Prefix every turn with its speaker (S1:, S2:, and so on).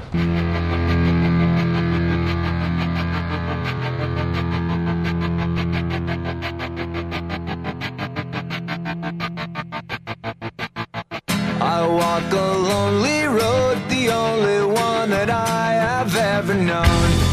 S1: I walk a lonely road, the only one that I have ever known.